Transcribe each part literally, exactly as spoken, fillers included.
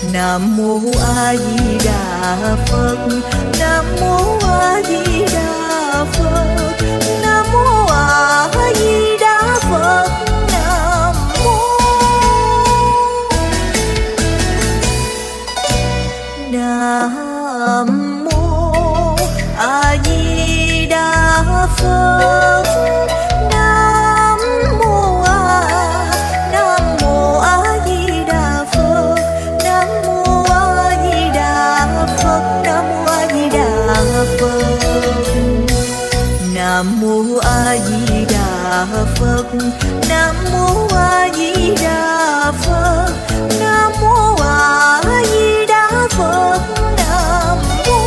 Nam mô A Di Đà Phật. Nam mô A Di Đà Phật. Nam mô A Di Đà Phật. Nam mô Nam mô A Di Đà Phật. Nam mô A Nam mô A Di Đà Phật. Nam mô A Di Đà Phật. Nam mô A Di Đà Phật. Nam mô A Di Đà Phật. Nam mô A Di Đà Phật. Nam mô A Di Đà Phật. Nam mô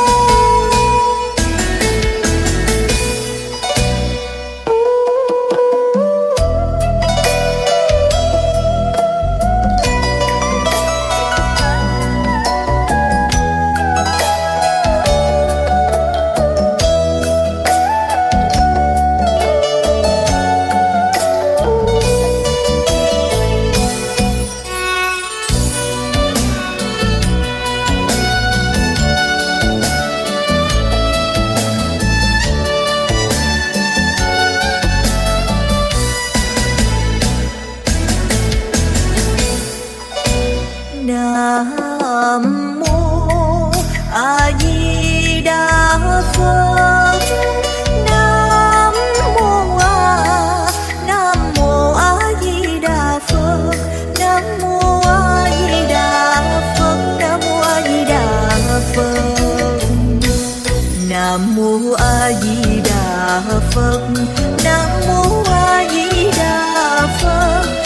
Nam mô A Di Đà Phật. Nam mô A Nam mô A Di Đà Phật. Nam mô A Di Đà Phật. Nam mô A Di Đà Phật. Nam mô A Di Đà Phật. Nam mô A Di Đà Phật.